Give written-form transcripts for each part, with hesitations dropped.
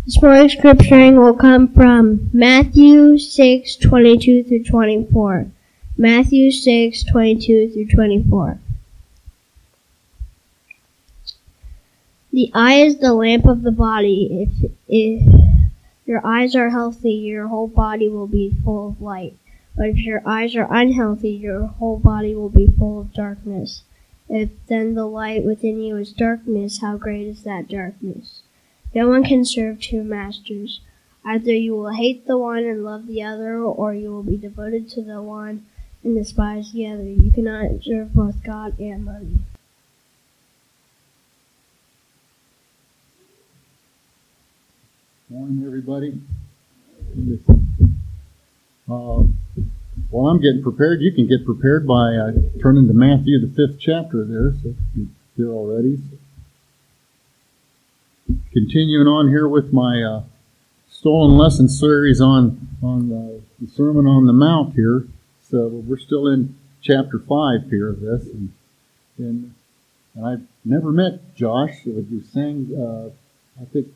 This morning's scripturing will come from Matthew 6:22 through 24. Matthew 6:22 through 24. The eye is the lamp of the body. If your eyes are healthy, your whole body will be full of light. But if your eyes are unhealthy, your whole body will be full of darkness. If then the light within you is darkness, how great is that darkness? No one can serve two masters. Either you will hate the one and love the other, or you will be devoted to the one and despise the other. You cannot serve both God and money. Morning, everybody. While I'm getting prepared, you can get prepared by turning to Matthew, the 5th chapter there, so you're there already. Continuing on here with my Stolen Lesson series on the Sermon on the Mount here. So we're still in chapter 5 here of this. And I've never met Josh. You sang, I think,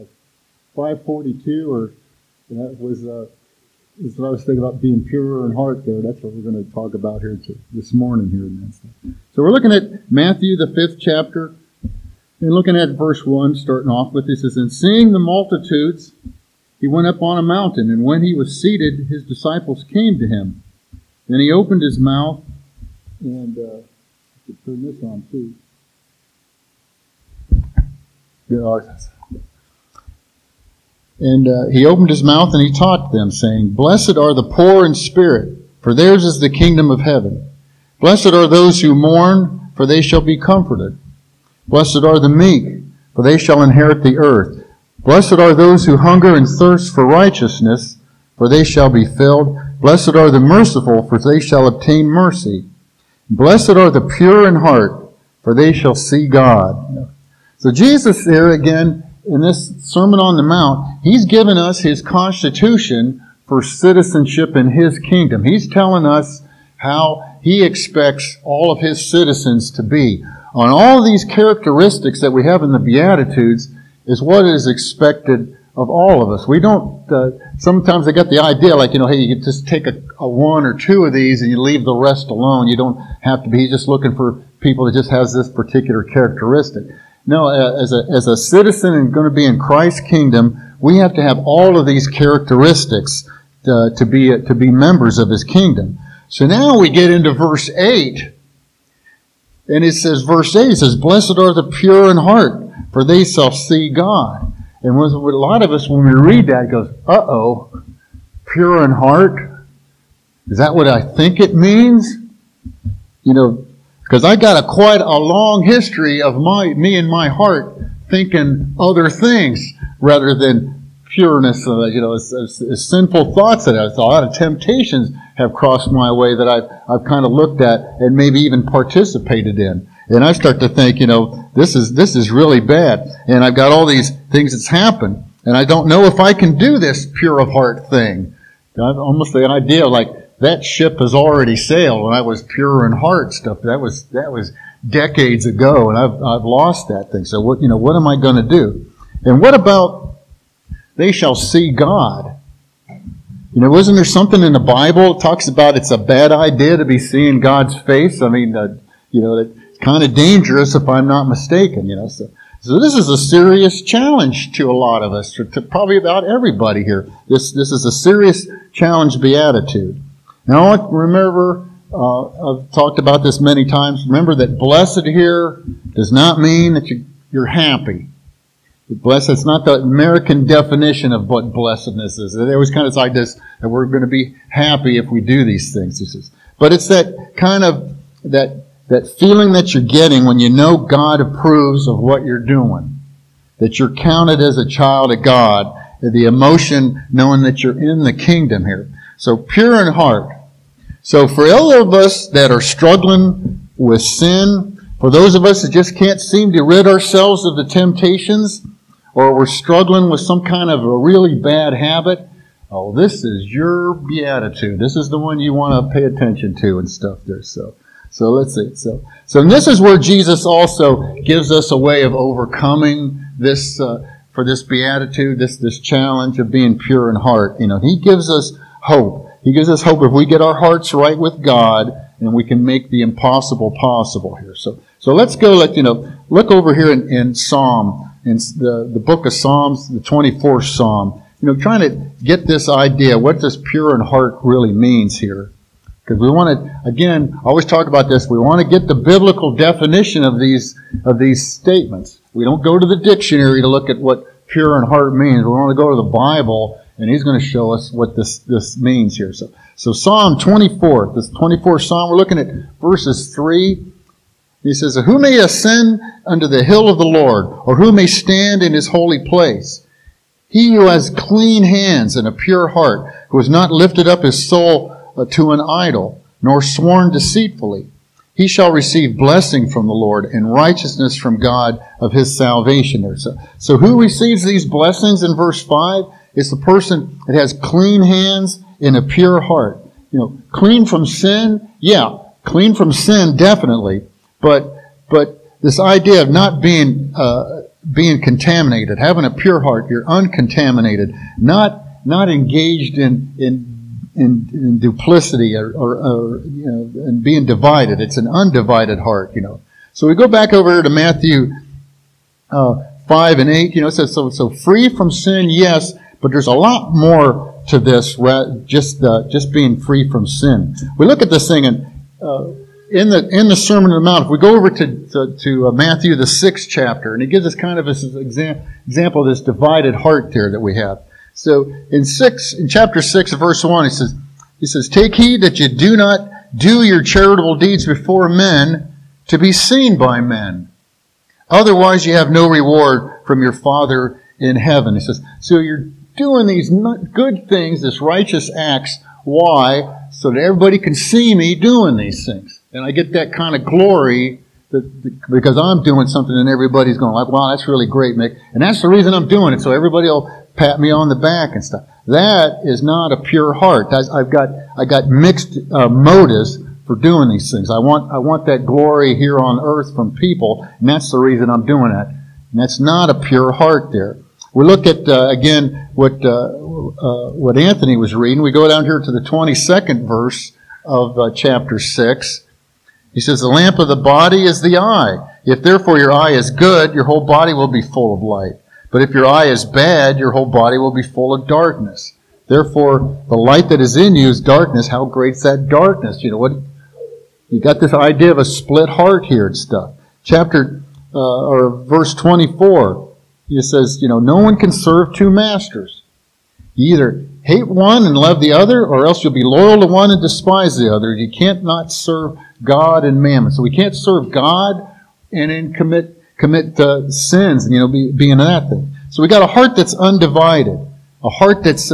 542, or that was is what I was thinking about, being purer in heart there. That's what we're going to talk about here this morning here. So we're looking at Matthew, the 5th chapter, and looking at verse 1, starting off with this. It says, "And seeing the multitudes, he went up on a mountain, and when he was seated, his disciples came to him. Then he opened his mouth," and I could turn this on too. And he opened his mouth and he taught them, saying, "Blessed are the poor in spirit, for theirs is the kingdom of heaven. Blessed are those who mourn, for they shall be comforted. Blessed are the meek, for they shall inherit the earth. Blessed are those who hunger and thirst for righteousness, for they shall be filled. Blessed are the merciful, for they shall obtain mercy. Blessed are the pure in heart, for they shall see God." So Jesus here again, in this Sermon on the Mount, he's given us his constitution for citizenship in his kingdom. He's telling us how he expects all of his citizens to be. On all of these characteristics that we have in the Beatitudes is what is expected of all of us. We don't, sometimes they get the idea like, hey, you could just take a one or two of these and you leave the rest alone. You don't have to be, he's just looking for people that just has this particular characteristic. No, as a citizen and going to be in Christ's kingdom, we have to have all of these characteristics to be members of his kingdom. So now we get into verse 8. And it says, verse 8, it says, "Blessed are the pure in heart, for they shall see God." And with a lot of us, when we read that, it goes, uh-oh, pure in heart? Is that what I think it means? Because I got quite a long history of me and my heart thinking other things rather than pureness. As sinful thoughts that a lot of temptations have crossed my way that I've kind of looked at and maybe even participated in. And I start to think, this is really bad. And I've got all these things that's happened. And I don't know if I can do this pure of heart thing. I've almost the idea like, that ship has already sailed when I was pure in heart stuff. That was decades ago, and I've lost that thing. So what am I going to do? And what about they shall see God? Wasn't there something in the Bible that talks about it's a bad idea to be seeing God's face? I mean, it's kind of dangerous if I'm not mistaken. So this is a serious challenge to a lot of us, to probably about everybody here. This is a serious challenge beatitude. Now, remember, I've talked about this many times. Remember that blessed here does not mean that you're happy. Blessed, it's not the American definition of what blessedness is. They always kind of like this, that we're going to be happy if we do these things. But it's that kind of, that feeling that you're getting when you know God approves of what you're doing. That you're counted as a child of God. The emotion knowing that you're in the kingdom here. So pure in heart. So for all of us that are struggling with sin, for those of us that just can't seem to rid ourselves of the temptations, or we're struggling with some kind of a really bad habit, this is your beatitude. This is the one you want to pay attention to and stuff there. So let's see. So this is where Jesus also gives us a way of overcoming this for this beatitude, this challenge of being pure in heart. He gives us hope. He gives us hope if we get our hearts right with God, and we can make the impossible possible here. So let's go. Look over here in Psalm, in the book of Psalms, the 24th Psalm. Trying to get this idea what this pure in heart really means here. Because we want to, again, I always talk about this, we want to get the biblical definition of these statements. We don't go to the dictionary to look at what pure in heart means. We want to go to the Bible, and He's going to show us what this means here. So Psalm 24, this 24th Psalm, we're looking at verses 3. He says, "Who may ascend unto the hill of the Lord, or who may stand in His holy place? He who has clean hands and a pure heart, who has not lifted up his soul to an idol, nor sworn deceitfully. He shall receive blessing from the Lord and righteousness from God of his salvation." So who receives these blessings in verse 5? It's the person that has clean hands and a pure heart. Clean from sin? Yeah, clean from sin, definitely. But this idea of not being contaminated, having a pure heart, you're uncontaminated, not engaged in duplicity or and being divided. It's an undivided heart, So we go back over here to Matthew 5 and 8. It says so free from sin, yes, but there's a lot more to this. Just being free from sin. We look at this thing and in the Sermon on the Mount. If we go over to Matthew the 6th chapter, and he gives us kind of this example of this divided heart there that we have. So in chapter 6, verse 1, he says, "Take heed that you do not do your charitable deeds before men to be seen by men. Otherwise you have no reward from your Father in heaven." He says, so you're doing these good things, this righteous acts. Why? So that everybody can see me doing these things. And I get that kind of glory because I'm doing something and everybody's going like, "Wow, that's really great, Mick." And that's the reason I'm doing it, so everybody will pat me on the back and stuff. That is not a pure heart. I got mixed motives for doing these things. I want that glory here on earth from people, and that's the reason I'm doing it. And that's not a pure heart there. We look at again what Anthony was reading. We go down here to the 22nd verse of chapter 6. He says, "The lamp of the body is the eye. If therefore your eye is good, your whole body will be full of light. But if your eye is bad, your whole body will be full of darkness. Therefore, the light that is in you is darkness. How great is that darkness?" You got this idea of a split heart here and stuff. Verse 24, he says, "No one can serve two masters. You either hate one and love the other, or else you'll be loyal to one and despise the other. You can't not serve God and mammon." So we can't serve God and then commit sins and be in that thing. So we got a heart that's undivided, a heart that's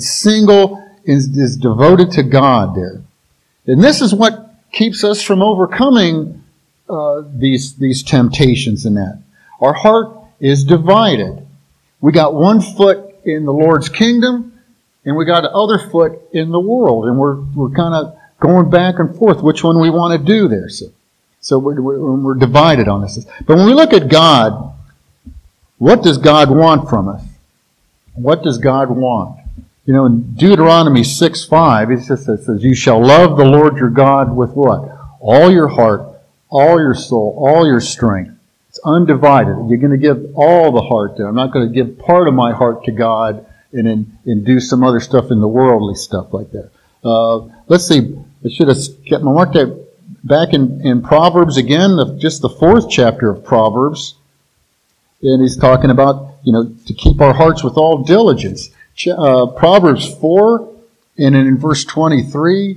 is devoted to God there, and this is what keeps us from overcoming these temptations. And that our heart is divided. We got one foot in the Lord's kingdom, and we got the other foot in the world, and we're kind of going back and forth which one we want to do there. So we're divided on this. But when we look at God, what does God want from us? What does God want? In Deuteronomy 6:5, it says, "You shall love the Lord your God with" what? All your heart, all your soul, all your strength. It's undivided. You're going to give all the heart there. I'm not going to give part of my heart to God and do some other stuff in the worldly stuff like that. Let's see. I should have kept my mark there. Back in Proverbs again, just the 4th chapter of Proverbs, and he's talking about, to keep our hearts with all diligence. Proverbs 4, and in verse 23,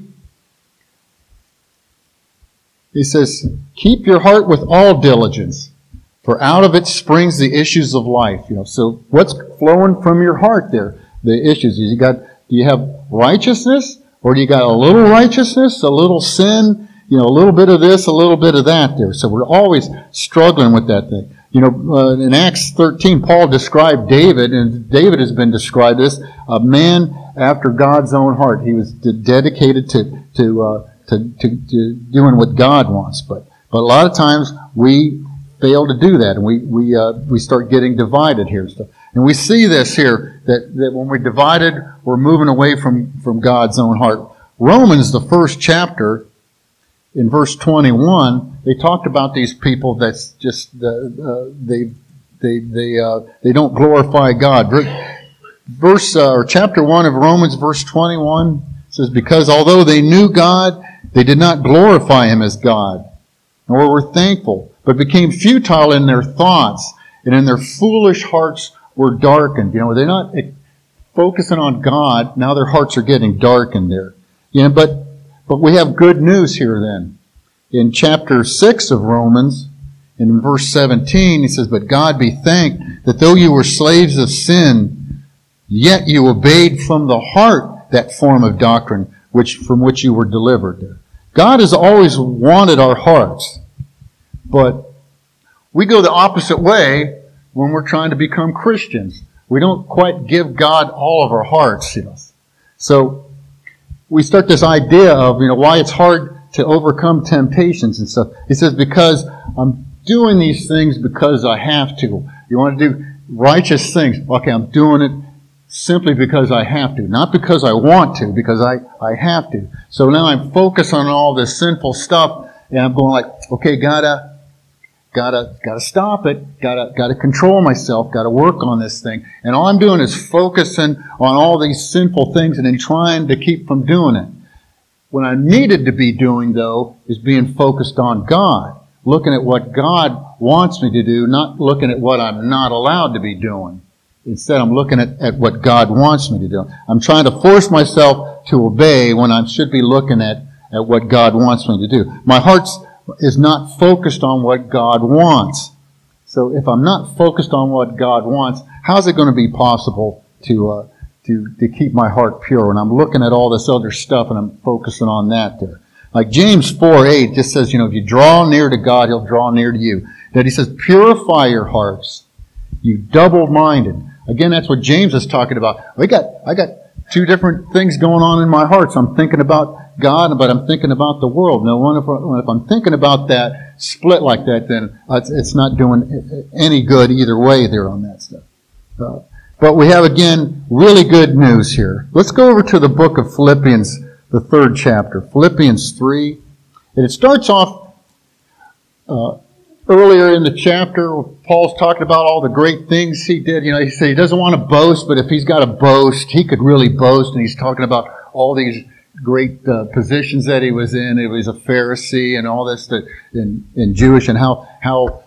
he says, "Keep your heart with all diligence, for out of it springs the issues of life." So what's flowing from your heart there? The issues. Do you have righteousness, or do you got a little righteousness, a little sin? A little bit of this, a little bit of that there. So we're always struggling with that thing. In Acts 13, Paul described David, and David has been described as a man after God's own heart. He was dedicated to doing what God wants. But a lot of times we fail to do that, and we start getting divided here. And we see this here, that when we're divided, we're moving away from God's own heart. Romans, the first chapter, in verse 21, they talked about these people that's just, they don't glorify God. Chapter 1 of Romans, verse 21, says, because although they knew God, they did not glorify Him as God, nor were thankful, but became futile in their thoughts, and in their foolish hearts were darkened. They're not focusing on God. Now their hearts are getting darkened there. But we have good news here then. In chapter 6 of Romans, in verse 17, he says, but God be thanked that though you were slaves of sin, yet you obeyed from the heart that form of doctrine from which you were delivered. God has always wanted our hearts, but we go the opposite way when we're trying to become Christians. We don't quite give God all of our hearts. So we start this idea of why it's hard to overcome temptations and stuff. He says, because I'm doing these things because I have to. You want to do righteous things. Okay, I'm doing it simply because I have to. Not because I want to, because I have to. So now I'm focused on all this sinful stuff, and I'm going like, okay, gotta stop it. Gotta control myself. Gotta work on this thing. And all I'm doing is focusing on all these sinful things and then trying to keep from doing it. What I needed to be doing, though, is being focused on God. Looking at what God wants me to do, not looking at what I'm not allowed to be doing. Instead, I'm looking at what God wants me to do. I'm trying to force myself to obey when I should be looking at what God wants me to do. My heart is not focused on what God wants. So if I'm not focused on what God wants, how's it going to be possible to keep my heart pure when I'm looking at all this other stuff and I'm focusing on that there? Like James 4:8 just says, if you draw near to God, He'll draw near to you. That He says, purify your hearts, you double-minded. Again, that's what James is talking about. I got two different things going on in my heart. So I'm thinking about God, but I'm thinking about the world. Now, if I'm thinking about that split like that, then it's not doing any good either way there on that stuff. But we have, again, really good news here. Let's go over to the book of Philippians, the 3rd chapter, Philippians 3. And it starts off earlier in the chapter. Paul's talking about all the great things he did. He said he doesn't want to boast, but if he's got to boast, he could really boast. And he's talking about all these great positions that he was in. He was a Pharisee and all this in Jewish, and how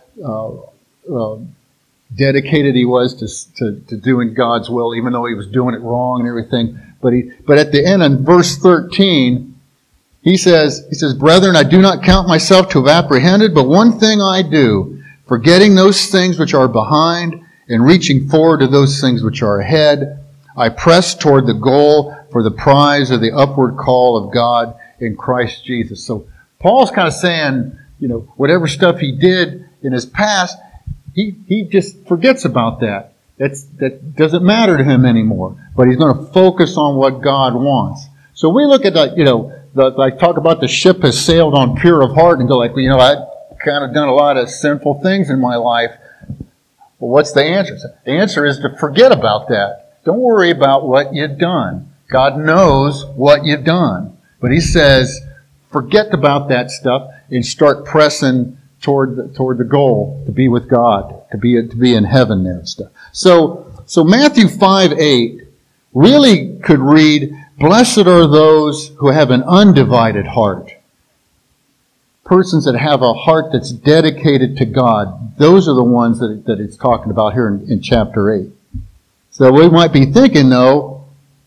dedicated he was to doing God's will, even though he was doing it wrong and everything. But at the end, in verse 13, he says, brethren, I do not count myself to have apprehended, but one thing I do, forgetting those things which are behind and reaching forward to those things which are ahead, I press toward the goal for the prize of the upward call of God in Christ Jesus. So Paul's kind of saying, whatever stuff he did in his past, he just forgets about that. That doesn't matter to him anymore. But he's going to focus on what God wants. So we look at I talk about the ship has sailed on pure of heart and go like, I've kind of done a lot of sinful things in my life. Well, what's the answer? The answer is to forget about that. Don't worry about what you've done. God knows what you've done. But He says, forget about that stuff and start pressing toward the goal, to be with God, to be in heaven there and stuff. So Matthew 5:8 really could read, blessed are those who have an undivided heart. Persons that have a heart that's dedicated to God. Those are the ones that it's talking about here in chapter 8. So we might be thinking, though,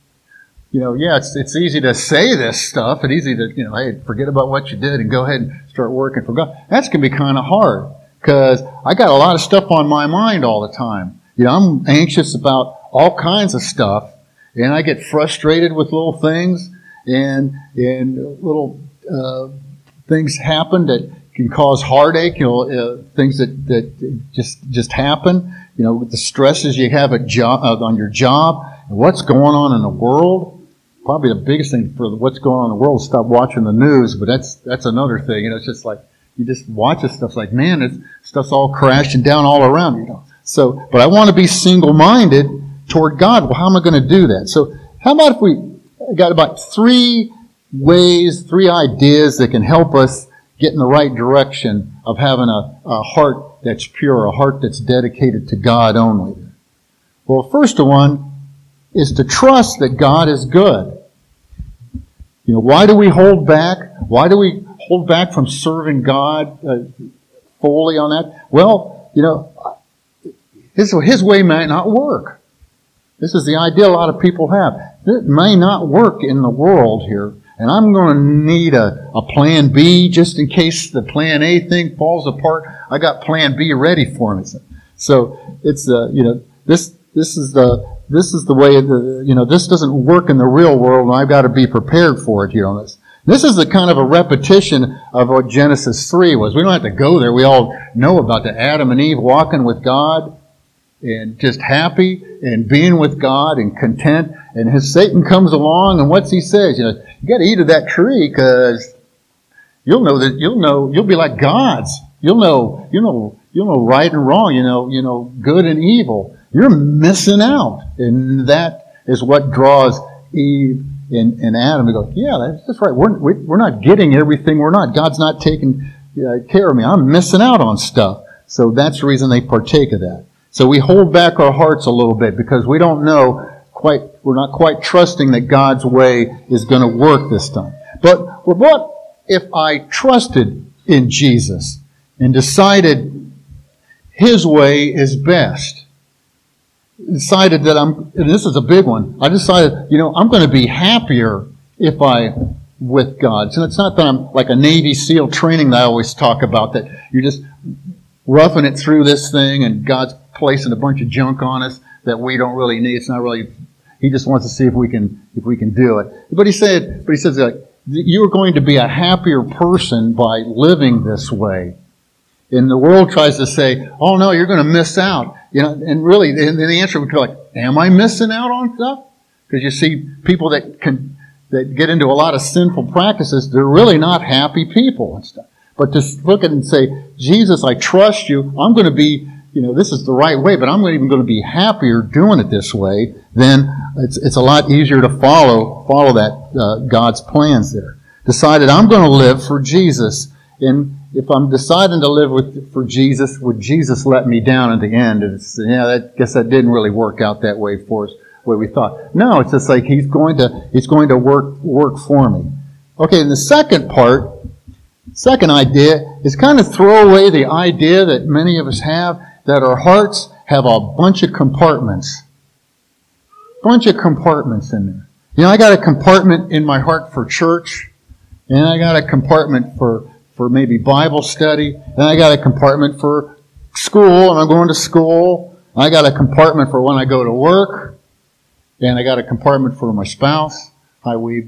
it's easy to say this stuff. It's easy to, hey, forget about what you did and go ahead and start working for God. That's going to be kind of hard because I got a lot of stuff on my mind all the time. I'm anxious about all kinds of stuff, and I get frustrated with little things, and little things happen that can cause heartache. Things that just happen. With the stresses you have on your job, and what's going on in the world. Probably the biggest thing for what's going on in the world is stop watching the news, but that's another thing. It's just like you just watch this stuff. It's like, man, stuff's all crashing down all around. So, but I want to be single-minded toward God. Well, how am I going to do that? So how about if we got about 3 ways, 3 ideas that can help us get in the right direction of having a heart that's pure, a heart that's dedicated to God only. Well, first one is to trust that God is good. You know, why do we hold back? Why do we hold back from serving God fully on that? Well, you know, His way might not work. This is the idea a lot of people have. It may not work in the world here, and I'm going to need a plan B just in case the plan A thing falls apart. I got plan B ready for me. So it's you know, this is the way you know, this doesn't work in the real world, and I've got to be prepared for it here on this. This is the kind of a repetition of what Genesis 3 was. We don't have to go there. We all know about the Adam and Eve walking with God and just happy and being with God and content. And Satan comes along, and what's he says? You know, you got to eat of that tree because you'll be like gods. You'll know right and wrong. You know good and evil. You're missing out, and that is what draws Eve and Adam to go, yeah, that's right. We're not getting everything. God's not taking care of me. I'm missing out on stuff. So that's the reason they partake of that. So we hold back our hearts a little bit because we don't know we're not quite trusting that God's way is going to work this time. But what if I trusted in Jesus and decided His way is best? Decided that and this is a big one, I decided, I'm going to be happier if with God. So it's not that I'm like a Navy SEAL training that I always talk about, that you're just roughing it through this thing and God's placing a bunch of junk on us that we don't really need. It's not really, He just wants to see if we can do it. But he says that you're going to be a happier person by living this way. And the world tries to say, oh no, you're going to miss out. And really, and the answer would be like, am I missing out on stuff? Because you see people that get into a lot of sinful practices, they're really not happy people and stuff. But to look at it and say, Jesus, I trust you. I'm going to be, this is the right way, but I'm even going to be happier doing it this way. Then it's a lot easier to follow that God's plans there. Decided I'm going to live for Jesus. And if I'm deciding to live for Jesus, would Jesus let me down at the end? And I guess that didn't really work out that way for us, the way we thought. No, it's just like He's going to work for me. Okay, and the second idea is kind of throw away the idea that many of us have, that our hearts have a bunch of compartments. Bunch of compartments in there. I got a compartment in my heart for church, and I got a compartment for maybe Bible study, and I got a compartment for school, and I'm going to school. I got a compartment for when I go to work, and I got a compartment for my spouse. Hi, Weeb.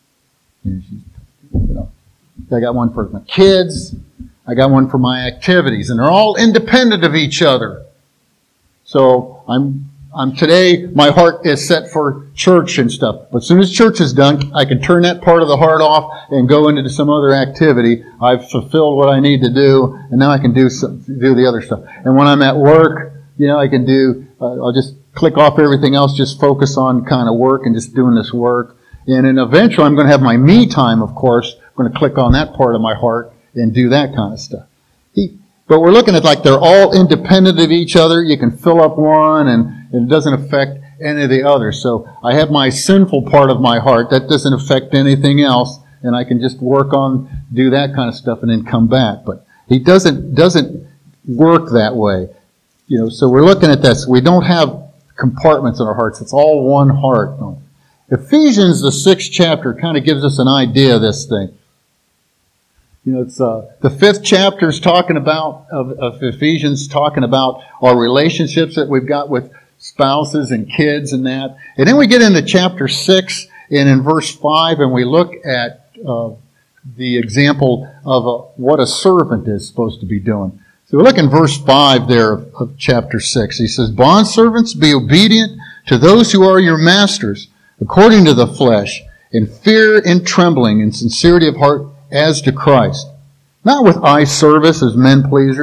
I got one for my kids. I got one for my activities, and they're all independent of each other. So I'm today, my heart is set for church and stuff. But as soon as church is done, I can turn that part of the heart off and go into some other activity. I've fulfilled what I need to do, and now I can do the other stuff. And when I'm at work, I can I'll just click off everything else, just focus on kind of work and just doing this work. And then eventually I'm going to have my me time, of course. I'm going to click on that part of my heart and do that kind of stuff. But we're looking at like they're all independent of each other. You can fill up one and it doesn't affect any of the others. So I have my sinful part of my heart. That doesn't affect anything else. And I can just do that kind of stuff and then come back. But He doesn't work that way. So we're looking at this. We don't have compartments in our hearts. It's all one heart. Ephesians, the 6th chapter, kind of gives us an idea of this thing. It's the 5th chapter is talking about of Ephesians, talking about our relationships that we've got with spouses and kids and that. And then we get into chapter 6 and in verse 5, and we look at the example of what a servant is supposed to be doing. So we look in verse 5 there of chapter 6. He says, "Bondservants, be obedient to those who are your masters, according to the flesh, in fear and trembling and sincerity of heart, as to Christ, not with eye service as men pleasers,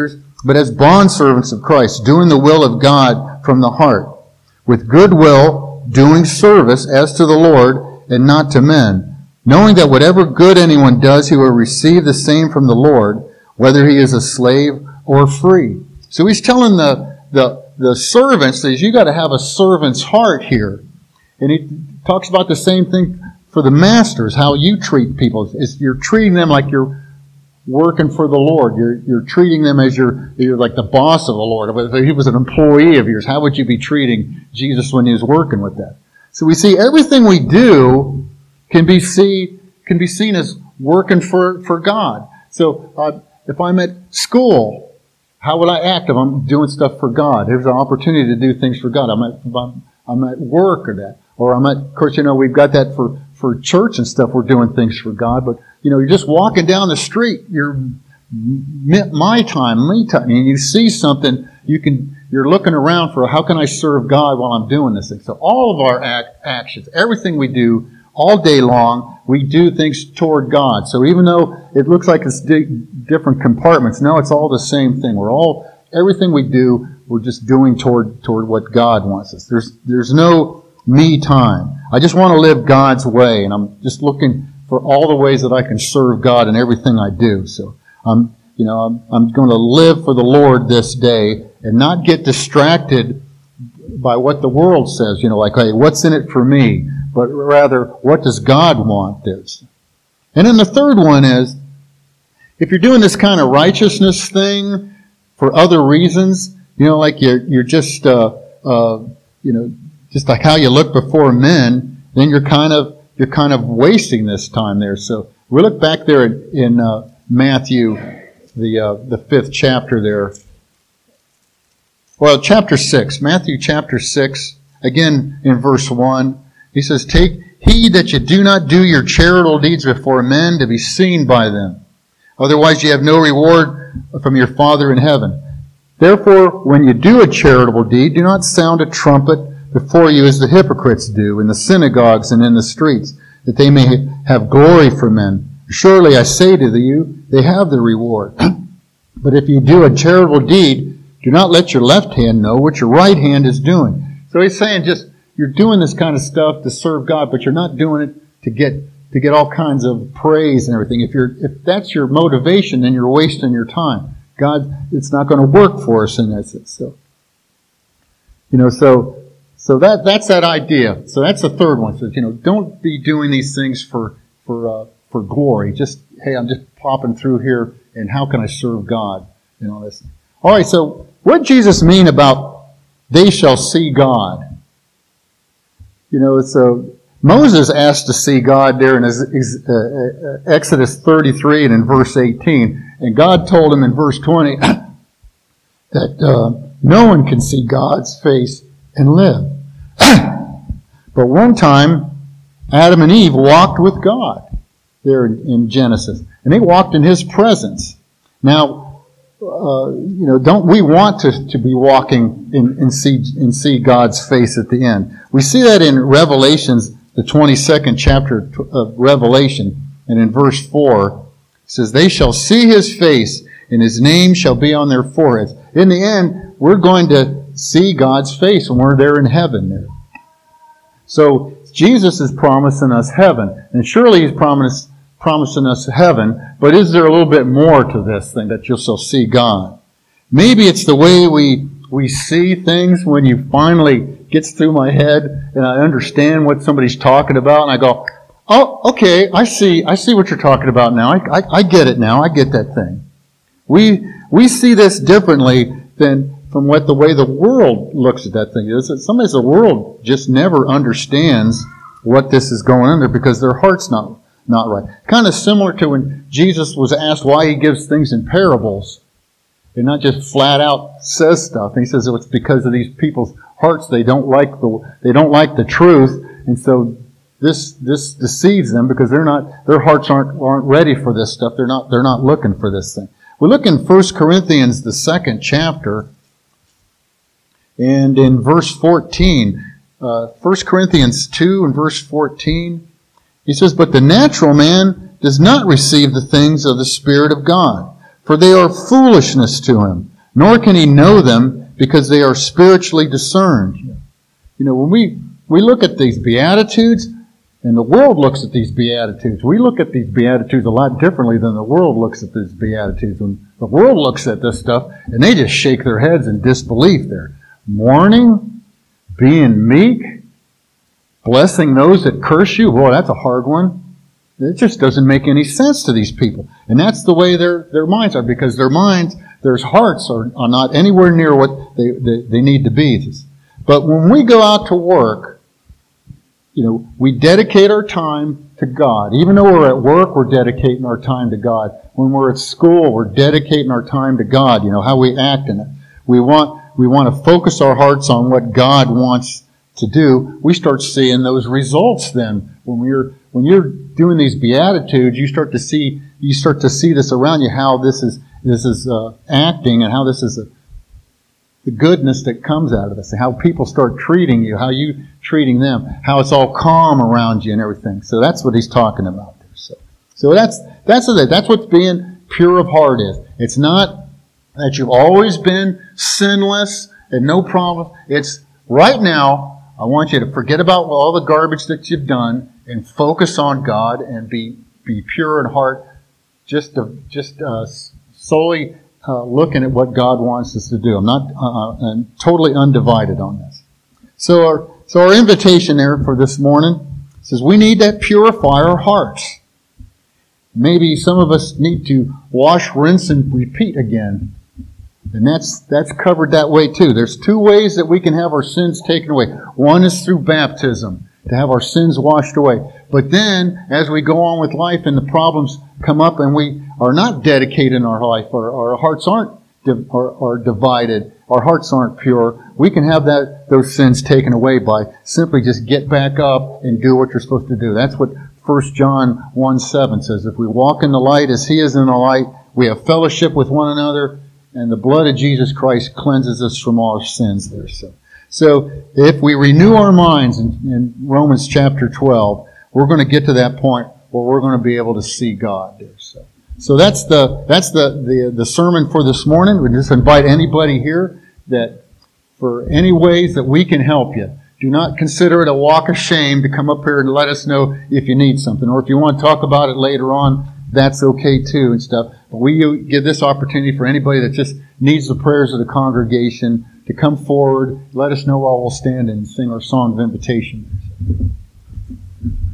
but as bondservants of Christ, doing the will of God from the heart, with good will, doing service as to the Lord and not to men, knowing that whatever good anyone does, he will receive the same from the Lord, whether he is a slave or free. So he's telling the servants that you got to have a servant's heart here. And he talks about the same thing for the masters, how you treat people. You're treating them like you're working for the Lord. You're treating them as you're like the boss of the Lord. If he was an employee of yours, how would you be treating Jesus when he was working with that? So we see everything we do can be seen as working for God. So if I'm at school, how would I act if I'm doing stuff for God? There's an opportunity to do things for God. I'm at work or that. Or of course, we've got that for church and stuff. We're doing things for God. But, you're just walking down the street. You're me time, and you see something, you're looking around for how can I serve God while I'm doing this thing. So all of our actions, everything we do all day long, we do things toward God. So even though it looks like it's different compartments, no, it's all the same thing. Everything we do, we're just doing toward what God wants us. There's no me time. I just want to live God's way, and I'm just looking for all the ways that I can serve God in everything I do. So I'm going to live for the Lord this day and not get distracted by what the world says. Like, hey, what's in it for me? But rather, what does God want this? And then the third one is, if you're doing this kind of righteousness thing for other reasons, like you're just, just like how you look before men, then you're kind of wasting this time there. So we look back there in Matthew, the 5th chapter there. Well, chapter 6, Matthew chapter 6, again in verse 1. He says, "Take heed that you do not do your charitable deeds before men to be seen by them. Otherwise you have no reward from your Father in heaven. Therefore, when you do a charitable deed, do not sound a trumpet before you as the hypocrites do in the synagogues and in the streets, that they may have glory for men. Surely I say to you, they have the reward. But if you do a charitable deed, do not let your left hand know what your right hand is doing." So he's saying you're doing this kind of stuff to serve God, but you're not doing it to get all kinds of praise and everything. If that's your motivation, then you're wasting your time. God, it's not going to work for us in that sense. So that's that idea. So that's the third one. So don't be doing these things for glory. Hey, I'm just popping through here, and how can I serve God? All this. All right. So what did Jesus mean about they shall see God? So Moses asked to see God there in Exodus 33 and in verse 18. And God told him in verse 20 that no one can see God's face and live. But one time, Adam and Eve walked with God there in Genesis. And they walked in His presence. Now, don't we want to be walking and see God's face at the end? We see that in Revelations, the 22nd chapter of Revelation, and in verse 4, it says, "They shall see His face, and His name shall be on their foreheads." In the end, we're going to see God's face when we're there in heaven there. So Jesus is promising us heaven, and surely He's promising us heaven, but is there a little bit more to this thing that you'll still see God? Maybe it's the way we see things when you finally gets through my head and I understand what somebody's talking about, and I go, "Oh, okay, I see what you're talking about now. I get it now. I get that thing." We see this differently than from the way the world looks at that thing. Sometimes the world just never understands what this is going under because their heart's not right. Kind of similar to when Jesus was asked why He gives things in parables and not just flat out says stuff. And He says it's because of these people's hearts. They don't like the truth, and so this deceives them because their hearts aren't ready for this stuff. They're not looking for this thing. We look in 1 Corinthians, the 2nd chapter, and in verse 14, 1 Corinthians 2 and verse 14, he says, "But the natural man does not receive the things of the Spirit of God, for they are foolishness to him, Nor can he know them because they are spiritually discerned. You know, when we look at these Beatitudes, and the world looks at these Beatitudes, we look at these Beatitudes a lot differently than the world looks at these Beatitudes. When the world looks at this stuff, and they just shake their heads in disbelief. They're mourning, being meek, blessing those that curse you. Boy, that's a hard one. It just doesn't make any sense to these people. And that's the way their minds are, because their minds, their hearts are not anywhere near what they need to be. But when we go out to work, you know, we dedicate our time to God. Even though we're at work, we're dedicating our time to God. When we're at school, we're dedicating our time to God. You know, how we act in it. We want to focus our hearts on what God wants to do. We start seeing those results then. When you're doing these Beatitudes, you start to see this around you, how this is acting, and how this is the goodness that comes out of this, and how people start treating you, how you treating them, how it's all calm around you and everything. So that's what he's talking about there. So that's what being pure of heart is. It's not that you've always been sinless and no problem. It's right now, I want you to forget about all the garbage that you've done and focus on God and be pure in heart, just solely looking at what God wants us to do. I'm not totally undivided on this. So our invitation there for this morning says we need to purify our hearts. Maybe some of us need to wash, rinse, and repeat again. And that's covered that way too. There's two ways that we can have our sins taken away. One is through baptism, to have our sins washed away. But then, as we go on with life and the problems come up and we are not dedicated in our life, or our hearts aren't are divided, our hearts aren't pure, we can have those sins taken away by simply just get back up and do what you're supposed to do. That's what 1 John 1:7 says. If we walk in the light as He is in the light, we have fellowship with one another, and the blood of Jesus Christ cleanses us from all our sins there. So if we renew our minds in Romans chapter 12, we're going to get to that point where we're going to be able to see God there. So that's the sermon for this morning. We just invite anybody here that for any ways that we can help you. Do not consider it a walk of shame to come up here and let us know if you need something. Or if you want to talk about it later on, that's okay too and stuff. But we give this opportunity for anybody that just needs the prayers of the congregation to come forward, let us know while we'll stand and sing our song of invitation.